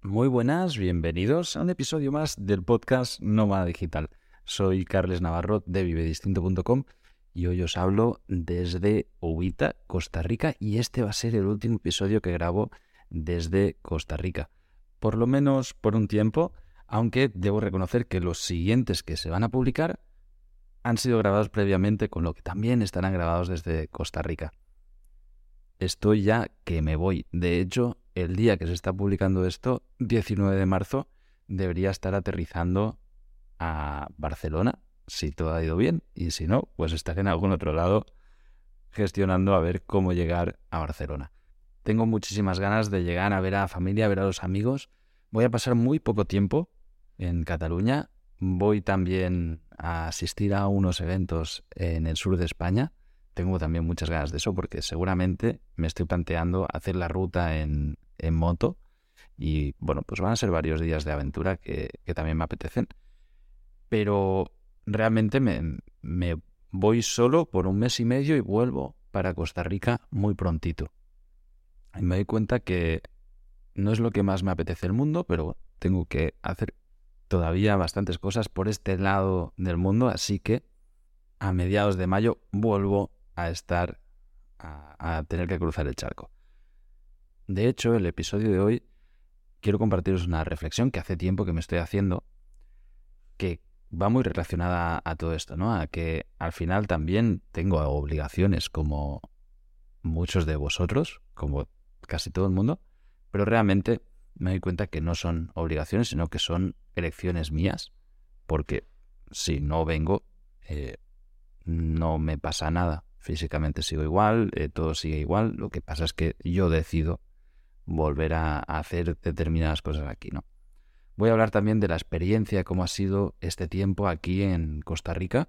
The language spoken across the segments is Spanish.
Muy buenas, bienvenidos a un episodio más del podcast Nómada Digital. Soy Carles Navarro de vivedistinto.com y hoy os hablo desde Uvita, Costa Rica, y este va a ser el último episodio que grabo desde Costa Rica. Por lo menos por un tiempo, aunque debo reconocer que los siguientes que se van a publicar han sido grabados previamente, con lo que también estarán grabados desde Costa Rica. Estoy ya que me voy. De hecho, el día que se está publicando esto, 19 de marzo, debería estar aterrizando a Barcelona, si todo ha ido bien, y si no, pues estaré en algún otro lado gestionando a ver cómo llegar a Barcelona. Tengo muchísimas ganas de llegar a ver a la familia, a ver a los amigos. Voy a pasar muy poco tiempo en Cataluña. Voy también a asistir a unos eventos en el sur de España. Tengo también muchas ganas de eso porque seguramente me estoy planteando hacer la ruta en moto y bueno, pues van a ser varios días de aventura que también me apetecen. Pero realmente me voy solo por un mes y medio y vuelvo para Costa Rica muy prontito. Y me doy cuenta que no es lo que más me apetece el mundo, pero tengo que hacer todavía bastantes cosas por este lado del mundo, así que a mediados de mayo vuelvo a tener que cruzar el charco. De hecho, el episodio de hoy quiero compartiros una reflexión que hace tiempo que me estoy haciendo, que va muy relacionada a todo esto, ¿no? A que al final también tengo obligaciones como muchos de vosotros, como casi todo el mundo, pero realmente me doy cuenta que no son obligaciones, sino que son elecciones mías, porque si no vengo, no me pasa nada. Físicamente sigo igual, todo sigue igual. Lo que pasa es que yo decido volver a hacer determinadas cosas aquí, ¿no? Voy a hablar también de la experiencia, cómo ha sido este tiempo aquí en Costa Rica.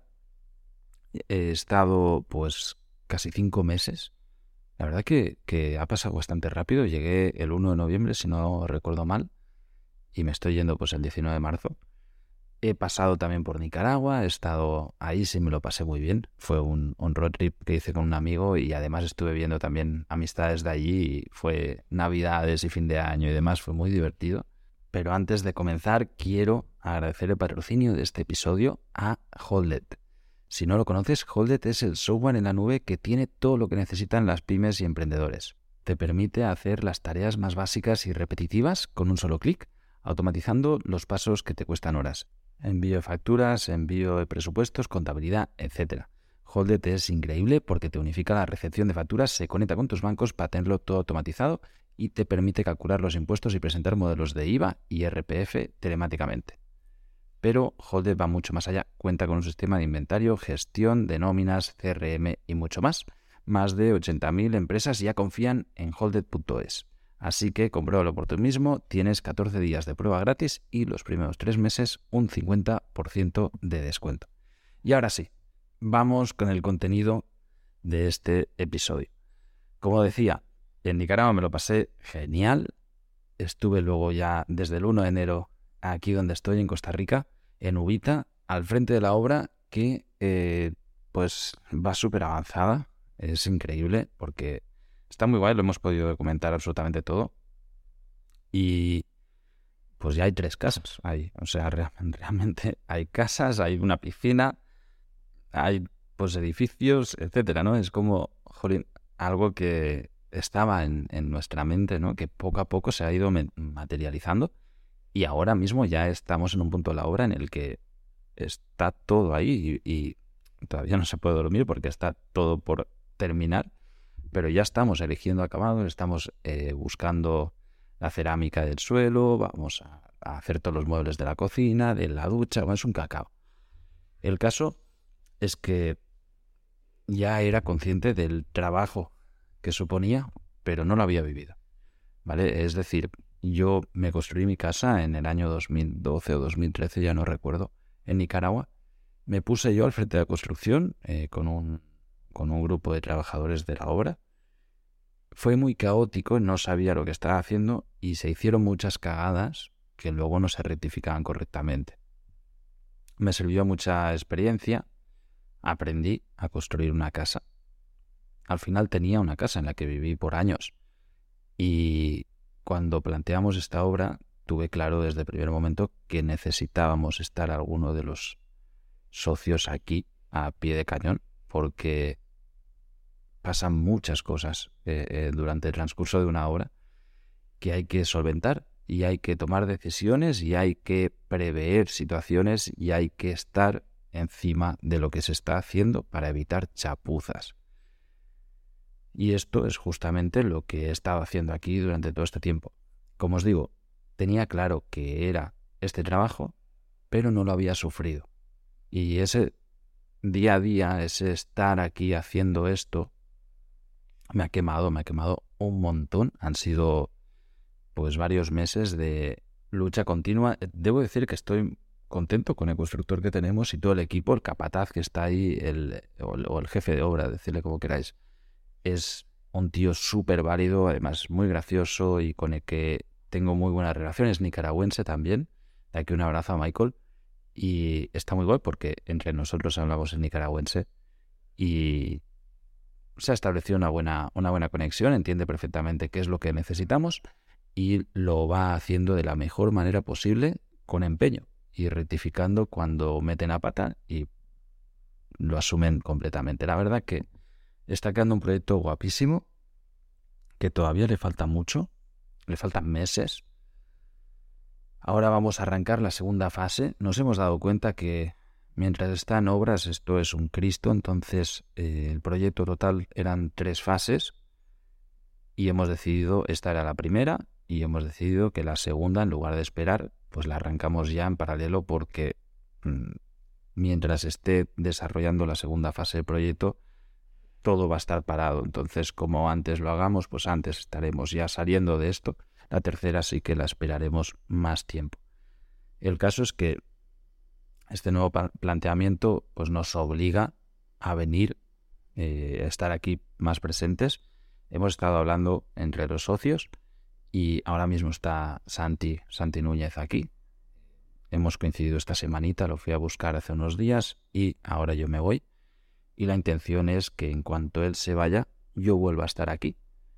He estado pues casi 5 meses. La verdad que ha pasado bastante rápido. Llegué el 1 de noviembre, si no recuerdo mal, y me estoy yendo pues el 19 de marzo. He pasado también por Nicaragua, he estado ahí, sí me lo pasé muy bien. Fue un road trip que hice con un amigo y además estuve viendo también amistades de allí y fue navidades y fin de año y demás, fue muy divertido. Pero antes de comenzar, quiero agradecer el patrocinio de este episodio a Holded. Si no lo conoces, Holded es el software en la nube que tiene todo lo que necesitan las pymes y emprendedores. Te permite hacer las tareas más básicas y repetitivas con un solo clic, automatizando los pasos que te cuestan horas. Envío de facturas, envío de presupuestos, contabilidad, etc. Holded es increíble porque te unifica la recepción de facturas, se conecta con tus bancos para tenerlo todo automatizado y te permite calcular los impuestos y presentar modelos de IVA y RPF telemáticamente. Pero Holded va mucho más allá. Cuenta con un sistema de inventario, gestión de nóminas, CRM y mucho más. Más de 80.000 empresas ya confían en Holded.es. Así que compruébalo por tú mismo, tienes 14 días de prueba gratis y los primeros 3 meses un 50% de descuento. Y ahora sí, vamos con el contenido de este episodio. Como decía, en Nicaragua me lo pasé genial. Estuve luego ya desde el 1 de enero aquí donde estoy, en Costa Rica, en Uvita, al frente de la obra que pues va súper avanzada. Es increíble porque está muy guay, lo hemos podido documentar absolutamente todo. Y pues ya hay 3 casas ahí. O sea, realmente hay casas, hay una piscina, hay pues edificios, etcétera, ¿no? Es como, jolín, algo que estaba en nuestra mente, ¿no? Que poco a poco se ha ido materializando y ahora mismo ya estamos en un punto de la obra en el que está todo ahí y todavía no se puede dormir porque está todo por terminar, pero ya estamos eligiendo acabados, estamos buscando la cerámica del suelo, vamos a hacer todos los muebles de la cocina, de la ducha, bueno, es un cacao. El caso es que ya era consciente del trabajo que suponía, pero no lo había vivido, ¿vale? Es decir, yo me construí mi casa en el año 2012 o 2013, ya no recuerdo, en Nicaragua. Me puse yo al frente de la construcción con un grupo de trabajadores de la obra. Fue muy caótico, no sabía lo que estaba haciendo y se hicieron muchas cagadas que luego no se rectificaban correctamente. Me sirvió mucha experiencia, aprendí a construir una casa. Al final tenía una casa en la que viví por años y cuando planteamos esta obra tuve claro desde el primer momento que necesitábamos estar alguno de los socios aquí a pie de cañón, porque pasan muchas cosas durante el transcurso de una hora que hay que solventar y hay que tomar decisiones y hay que prever situaciones y hay que estar encima de lo que se está haciendo para evitar chapuzas. Y esto es justamente lo que he estado haciendo aquí durante todo este tiempo. Como os digo, tenía claro que era este trabajo, pero no lo había sufrido. Y ese día a día, ese estar aquí haciendo esto, me ha quemado un montón. Han sido pues varios meses de lucha continua. Debo decir que estoy contento con el constructor que tenemos y todo el equipo, el capataz que está ahí, o el jefe de obra, decirle como queráis. Es un tío súper válido, además muy gracioso y con el que tengo muy buenas relaciones, nicaragüense también. De aquí un abrazo a Michael. Y está muy guay porque entre nosotros hablamos en nicaragüense y se ha establecido una buena conexión, entiende perfectamente qué es lo que necesitamos y lo va haciendo de la mejor manera posible, con empeño y rectificando cuando meten la pata y lo asumen completamente. La verdad que está quedando un proyecto guapísimo, que todavía le falta mucho, le faltan meses. Ahora vamos a arrancar la segunda fase. Nos hemos dado cuenta que mientras está en obras esto es un Cristo, entonces el proyecto total eran 3 fases y hemos decidido, esta era la primera, y hemos decidido que la segunda, en lugar de esperar, pues la arrancamos ya en paralelo porque mientras esté desarrollando la segunda fase del proyecto, todo va a estar parado. Entonces, como antes lo hagamos, pues antes estaremos ya saliendo de esto. La tercera sí que la esperaremos más tiempo. El caso es que este nuevo planteamiento pues nos obliga a venir, a estar aquí más presentes. Hemos estado hablando entre los socios y ahora mismo está Santi Núñez aquí. Hemos coincidido esta semanita, lo fui a buscar hace unos días y ahora yo me voy. Y la intención es que en cuanto él se vaya, yo vuelva a estar aquí.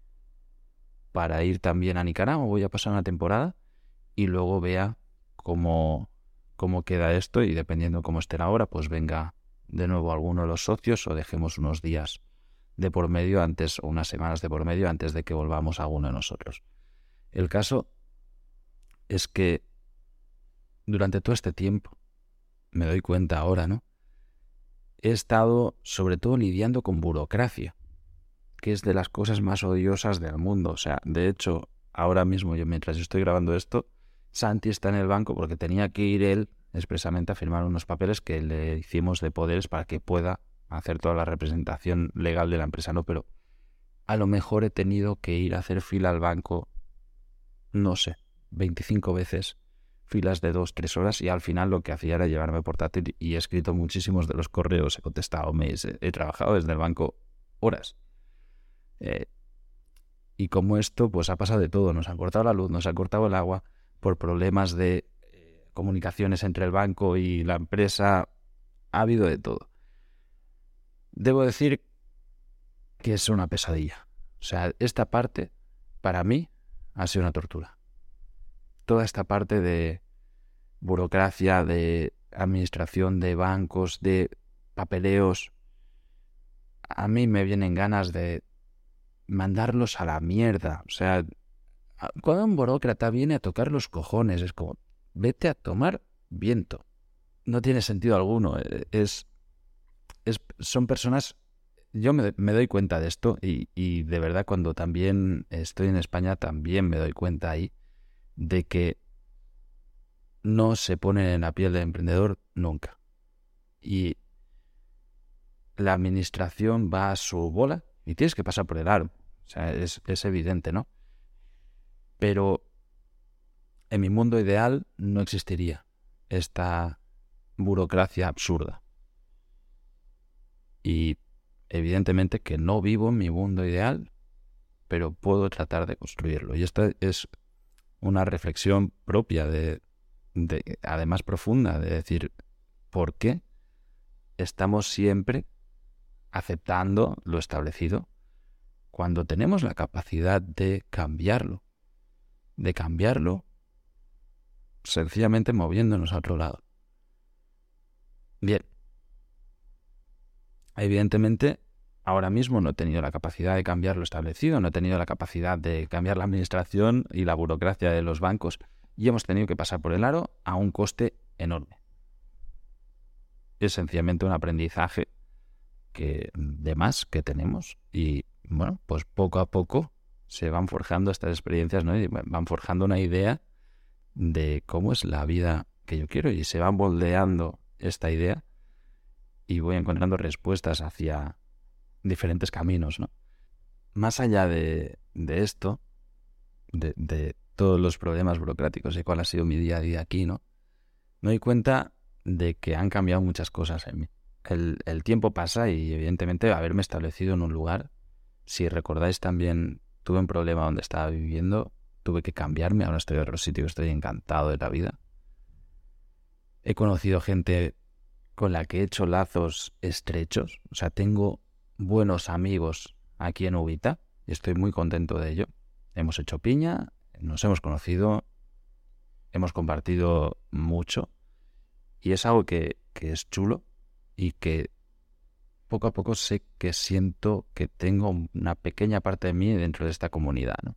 Para ir también a Nicaragua, voy a pasar una temporada y luego vea cómo queda esto y dependiendo cómo esté la hora, pues venga de nuevo alguno de los socios o dejemos unos días de por medio antes o unas semanas de por medio antes de que volvamos a alguno de nosotros. El caso es que durante todo este tiempo, me doy cuenta ahora, ¿no? He estado sobre todo lidiando con burocracia, que es de las cosas más odiosas del mundo. O sea, de hecho, ahora mismo, mientras estoy grabando esto, Santi está en el banco porque tenía que ir él expresamente a firmar unos papeles que le hicimos de poderes para que pueda hacer toda la representación legal de la empresa, ¿no? Pero a lo mejor he tenido que ir a hacer fila al banco, no sé, 25 veces, filas de 2-3 horas, y al final lo que hacía era llevarme portátil y he escrito muchísimos de los correos, he contestado mails, he trabajado desde el banco horas. Y como esto, pues ha pasado de todo. Nos han cortado la luz, nos han cortado el agua por problemas de comunicaciones entre el banco y la empresa. Ha habido de todo. Debo decir que es una pesadilla. O sea, esta parte, para mí, ha sido una tortura. Toda esta parte de burocracia, de administración de bancos, de papeleos, a mí me vienen ganas de mandarlos a la mierda. O sea, cuando un burócrata viene a tocar los cojones, es como, vete a tomar viento. No tiene sentido alguno. Son personas... Yo me doy cuenta de esto y de verdad cuando también estoy en España también me doy cuenta ahí de que no se ponen en la piel del emprendedor nunca. Y la administración va a su bola y tienes que pasar por el aro. O sea, es evidente, ¿no? Pero en mi mundo ideal no existiría esta burocracia absurda. Y evidentemente que no vivo en mi mundo ideal, pero puedo tratar de construirlo. Y esta es una reflexión propia además profunda, de decir, ¿por qué estamos siempre aceptando lo establecido cuando tenemos la capacidad de cambiarlo sencillamente moviéndonos a otro lado. Bien. Evidentemente, ahora mismo no he tenido la capacidad de cambiar lo establecido, no he tenido la capacidad de cambiar la administración y la burocracia de los bancos y hemos tenido que pasar por el aro a un coste enorme. Es sencillamente un aprendizaje de más que tenemos y bueno, pues poco a poco se van forjando estas experiencias, ¿no? Y van forjando una idea de cómo es la vida que yo quiero y se va moldeando esta idea y voy encontrando respuestas hacia diferentes caminos, ¿no? Más allá de esto, de todos los problemas burocráticos y cuál ha sido mi día a día aquí, ¿no? Me doy cuenta de que han cambiado muchas cosas en mí. El tiempo pasa y evidentemente haberme establecido en un lugar, si recordáis también, tuve un problema donde estaba viviendo, tuve que cambiarme, ahora estoy en otro sitio, estoy encantado de la vida. He conocido gente con la que he hecho lazos estrechos, o sea, tengo buenos amigos aquí en Ubita y estoy muy contento de ello. Hemos hecho piña, nos hemos conocido, hemos compartido mucho y es algo que es chulo y que poco a poco sé que siento que tengo una pequeña parte de mí dentro de esta comunidad, ¿no?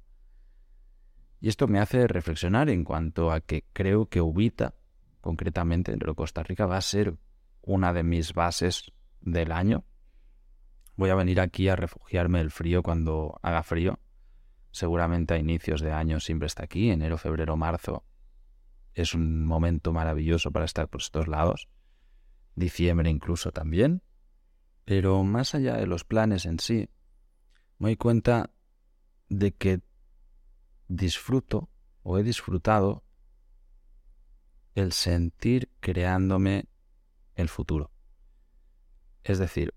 Y esto me hace reflexionar en cuanto a que creo que Ubita, concretamente dentro de Costa Rica, va a ser una de mis bases del año. Voy a venir aquí a refugiarme del frío cuando haga frío. Seguramente a inicios de año siempre está aquí, enero, febrero, marzo. Es un momento maravilloso para estar por estos lados. Diciembre incluso también. Pero más allá de los planes en sí, me doy cuenta de que disfruto o he disfrutado el sentir creándome el futuro. Es decir,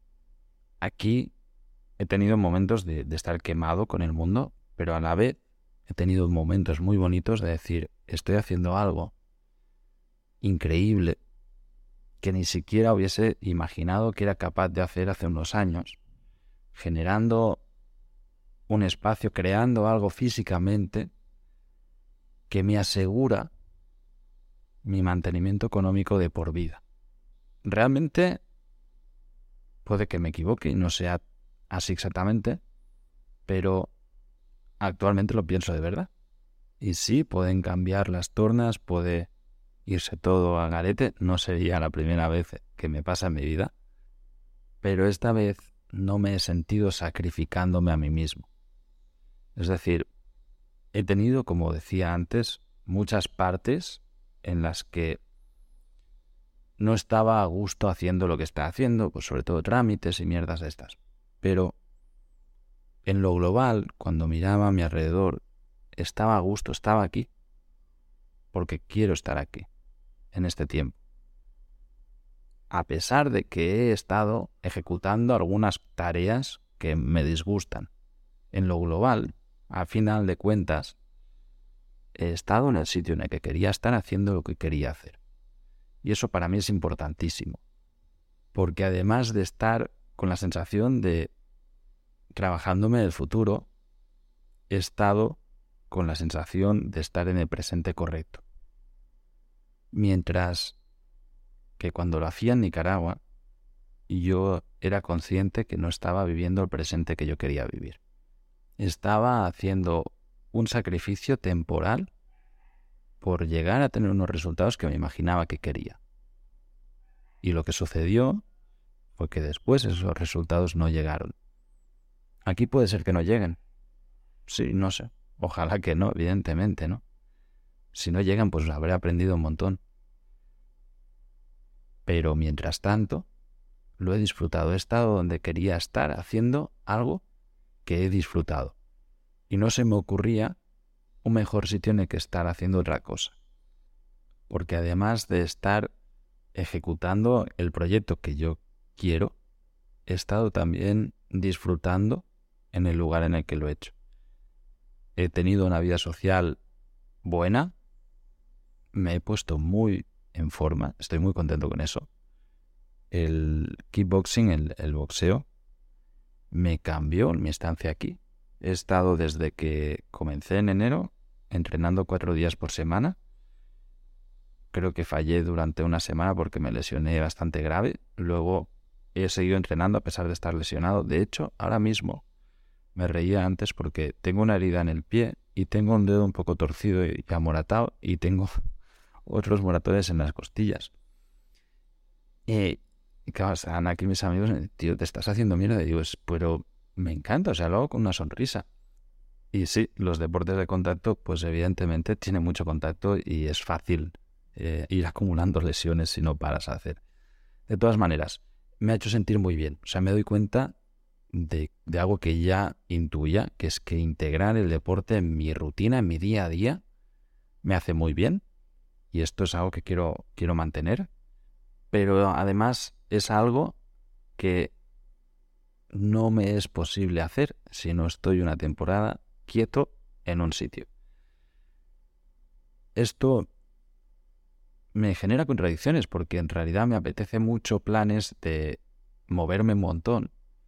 aquí he tenido momentos de estar quemado con el mundo, pero a la vez he tenido momentos muy bonitos de decir, estoy haciendo algo increíble que ni siquiera hubiese imaginado que era capaz de hacer hace unos años, generando un espacio, creando algo físicamente que me asegura mi mantenimiento económico de por vida. Realmente puede que me equivoque y no sea así exactamente, pero actualmente lo pienso de verdad. Y sí, pueden cambiar las tornas, puede irse todo al garete, no sería la primera vez que me pasa en mi vida, pero esta vez no me he sentido sacrificándome a mí mismo. Es decir, he tenido, como decía antes, muchas partes en las que no estaba a gusto haciendo lo que estaba haciendo, pues sobre todo trámites y mierdas de estas. Pero en lo global, cuando miraba a mi alrededor, estaba a gusto, estaba aquí, porque quiero estar aquí, en este tiempo. A pesar de que he estado ejecutando algunas tareas que me disgustan. En lo global, a final de cuentas, he estado en el sitio en el que quería estar haciendo lo que quería hacer. Y eso para mí es importantísimo. Porque además de estar con la sensación de trabajándome el futuro, he estado con la sensación de estar en el presente correcto. Mientras que cuando lo hacía en Nicaragua, yo era consciente que no estaba viviendo el presente que yo quería vivir. Estaba haciendo un sacrificio temporal por llegar a tener unos resultados que me imaginaba que quería. Y lo que sucedió fue que después esos resultados no llegaron. Aquí puede ser que no lleguen. Sí, no sé. Ojalá que no, evidentemente, ¿no? Si no llegan, pues habré aprendido un montón. Pero mientras tanto, lo he disfrutado. He estado donde quería estar haciendo algo que he disfrutado. Y no se me ocurría un mejor sitio en el que estar haciendo otra cosa. Porque además de estar ejecutando el proyecto que yo quiero, he estado también disfrutando en el lugar en el que lo he hecho. He tenido una vida social buena, me he puesto muy en forma, estoy muy contento con eso. El kickboxing, el boxeo, me cambió mi estancia aquí. He estado desde que comencé en enero entrenando 4 días por semana creo que fallé durante una semana porque me lesioné bastante grave. Luego he seguido entrenando a pesar de estar lesionado. De hecho, ahora mismo me reía antes porque tengo una herida en el pie y tengo un dedo un poco torcido y amoratado y tengo otros moratones en las costillas. Y claro, están aquí mis amigos, tío, te estás haciendo mierda. Y digo, pero me encanta, o sea, lo hago con una sonrisa. Y sí, los deportes de contacto, pues evidentemente tienen mucho contacto y es fácil ir acumulando lesiones si no paras a hacer. De todas maneras, me ha hecho sentir muy bien. O sea, me doy cuenta de algo que ya intuía, que es que integrar el deporte en mi rutina, en mi día a día, me hace muy bien. Y esto es algo que quiero mantener. Pero además es algo que no me es posible hacer si no estoy una temporada quieto en un sitio. Esto me genera contradicciones porque en realidad me apetece mucho planes de moverme un montón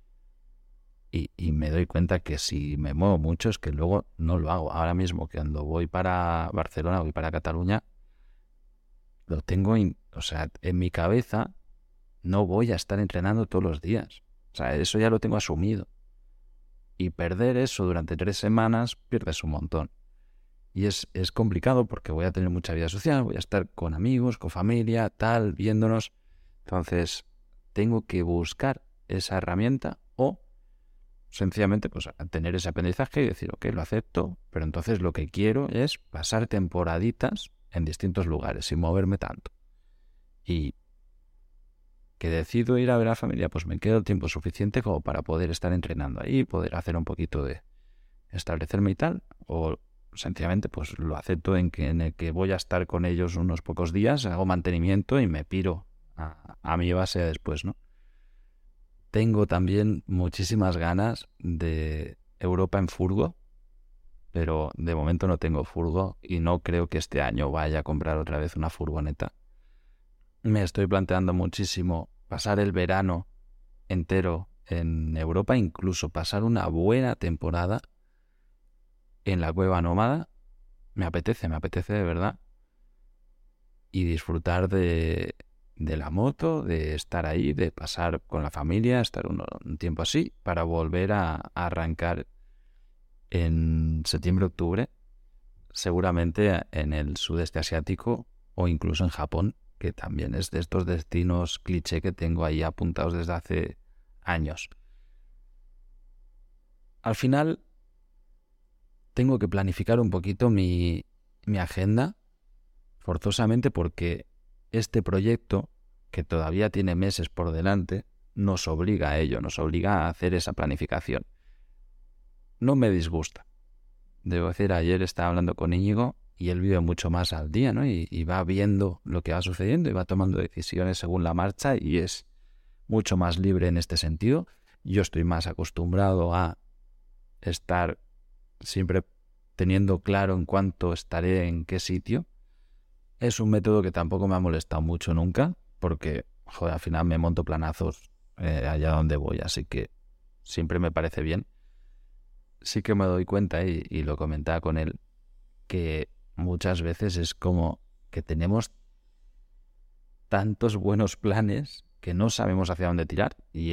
y me doy cuenta que si me muevo mucho es que luego no lo hago. Ahora mismo cuando voy para Barcelona, voy para Cataluña, lo tengo, o sea, en mi cabeza no voy a estar entrenando todos los días. O sea, eso ya lo tengo asumido. Y perder eso durante 3 semanas, pierdes un montón. Y es complicado porque voy a tener mucha vida social, voy a estar con amigos, con familia, tal, viéndonos. Entonces, tengo que buscar esa herramienta o sencillamente pues tener ese aprendizaje y decir, ok, lo acepto, pero entonces lo que quiero es pasar temporaditas en distintos lugares sin moverme tanto. Y que decido ir a ver a la familia, pues me queda el tiempo suficiente como para poder estar entrenando ahí, poder hacer un poquito de establecerme y tal, o sencillamente pues lo acepto en el que voy a estar con ellos unos pocos días, hago mantenimiento y me piro a mi base después, ¿no? Tengo también muchísimas ganas de Europa en furgo, pero de momento no tengo furgo y no creo que este año vaya a comprar otra vez una furgoneta. Me estoy planteando muchísimo pasar el verano entero en Europa, incluso pasar una buena temporada en la Cueva Nómada. Me apetece de verdad. Y disfrutar de la moto, de estar ahí, de pasar con la familia, estar un tiempo así, para volver a arrancar en septiembre-octubre, seguramente en el sudeste asiático o incluso en Japón, que también es de estos destinos cliché que tengo ahí apuntados desde hace años. Al final, tengo que planificar un poquito mi agenda, forzosamente, porque este proyecto, que todavía tiene meses por delante, nos obliga a ello, nos obliga a hacer esa planificación. No me disgusta. Debo decir, ayer estaba hablando con Íñigo y él vive mucho más al día, ¿no? Y va viendo lo que va sucediendo y va tomando decisiones según la marcha y es mucho más libre en este sentido. Yo estoy más acostumbrado a estar siempre teniendo claro en cuánto estaré en qué sitio. Es un método que tampoco me ha molestado mucho nunca porque, joder, al final me monto planazos allá donde voy, así que siempre me parece bien. Sí que me doy cuenta, y lo comentaba con él, que muchas veces es como que tenemos tantos buenos planes que no sabemos hacia dónde tirar y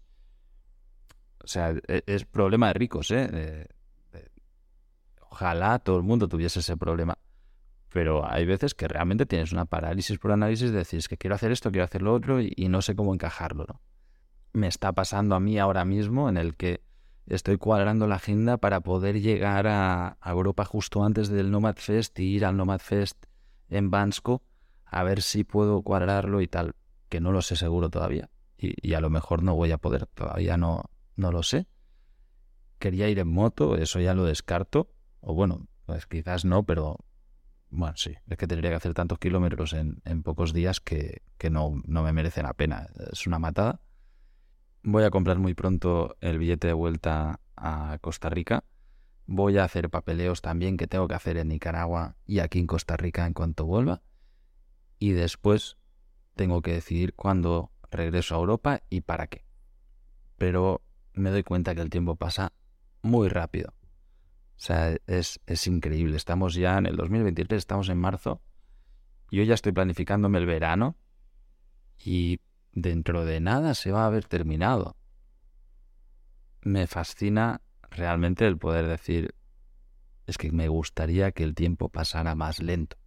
o sea, es problema de ricos, ¿eh? Ojalá todo el mundo tuviese ese problema, pero hay veces que realmente tienes una parálisis por análisis de decir, es que quiero hacer esto, quiero hacer lo otro y no sé cómo encajarlo, ¿no? Me está pasando a mí ahora mismo en el que estoy cuadrando la agenda para poder llegar a Europa justo antes del Nomad Fest y ir al Nomad Fest en Bansko a ver si puedo cuadrarlo y tal, que no lo sé seguro todavía y a lo mejor no voy a poder, todavía no lo sé. Quería ir en moto, eso ya lo descarto, o bueno, pues quizás no, pero bueno, sí, es que tendría que hacer tantos kilómetros en pocos días que no me merece la pena, es una matada. Voy a comprar muy pronto el billete de vuelta a Costa Rica. Voy a hacer papeleos también que tengo que hacer en Nicaragua y aquí en Costa Rica en cuanto vuelva. Y después tengo que decidir cuándo regreso a Europa y para qué. Pero me doy cuenta que el tiempo pasa muy rápido. O sea, es increíble. Estamos ya en el 2023, estamos en marzo yo ya estoy planificándome el verano y dentro de nada se va a haber terminado. Me fascina realmente el poder decir, es que me gustaría que el tiempo pasara más lento.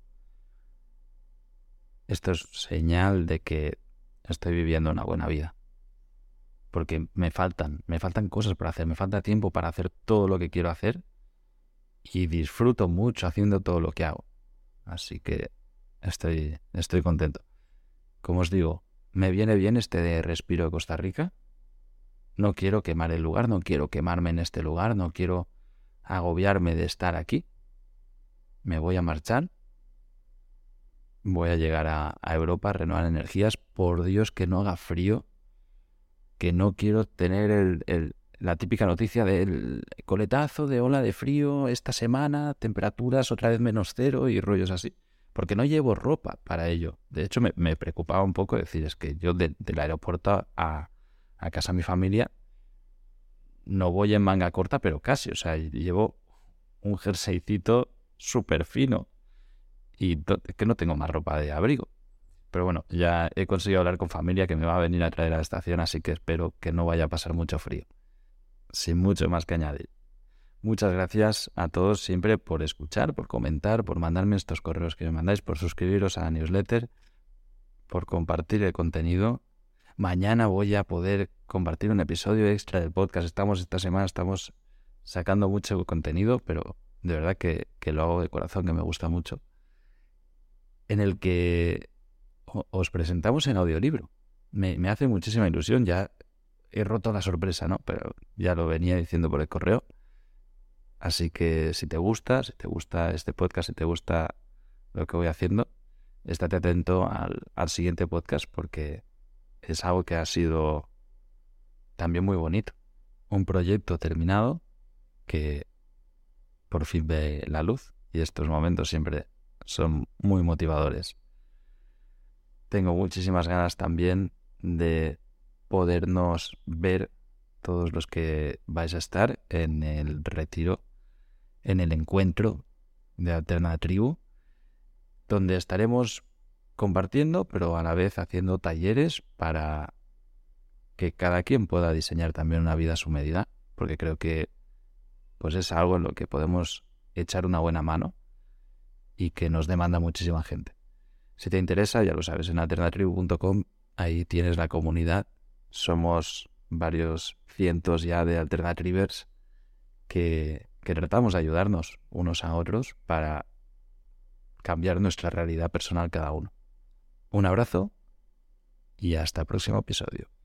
Esto es señal de que estoy viviendo una buena vida. Porque me faltan cosas por hacer, me falta tiempo para hacer todo lo que quiero hacer y disfruto mucho haciendo todo lo que hago. Así que estoy contento. Como os digo, me viene bien este de respiro de Costa Rica. No quiero quemar el lugar, no quiero quemarme en este lugar, no quiero agobiarme de estar aquí. Me voy a marchar. Voy a llegar a Europa a renovar energías. Por Dios que no haga frío. Que no quiero tener la típica noticia del coletazo de ola de frío esta semana, temperaturas otra vez -0 y rollos así. Porque no llevo ropa para ello. De hecho, me preocupaba un poco decir, es que yo del aeropuerto a casa de mi familia no voy en manga corta, pero casi. O sea, llevo un jerseycito súper fino y que no tengo más ropa de abrigo. Pero bueno, ya he conseguido hablar con familia que me va a venir a traer a la estación, así que espero que no vaya a pasar mucho frío. Sin mucho más que añadir. Muchas gracias a todos siempre por escuchar, por comentar, por mandarme estos correos que me mandáis, por suscribiros a la newsletter, por compartir el contenido. Mañana voy a poder compartir un episodio extra del podcast. Esta semana estamos sacando mucho contenido, pero de verdad que lo hago de corazón, que me gusta mucho. En el que os presentamos en audiolibro. Me hace muchísima ilusión, ya he roto la sorpresa, ¿no? Pero ya lo venía diciendo por el correo. Así que si te gusta este podcast, si te gusta lo que voy haciendo, estate atento al siguiente podcast porque es algo que ha sido también muy bonito. Un proyecto terminado que por fin ve la luz y estos momentos siempre son muy motivadores. Tengo muchísimas ganas también de podernos ver todos los que vais a estar en el retiro, en el encuentro de Alterna Tribu, donde estaremos compartiendo, pero a la vez haciendo talleres para que cada quien pueda diseñar también una vida a su medida, porque creo que pues es algo en lo que podemos echar una buena mano y que nos demanda muchísima gente. Si te interesa, ya lo sabes, en alternatribu.com, ahí tienes la comunidad. Somos varios cientos ya de Alternatrivers que tratamos de ayudarnos unos a otros para cambiar nuestra realidad personal cada uno. Un abrazo y hasta el próximo episodio.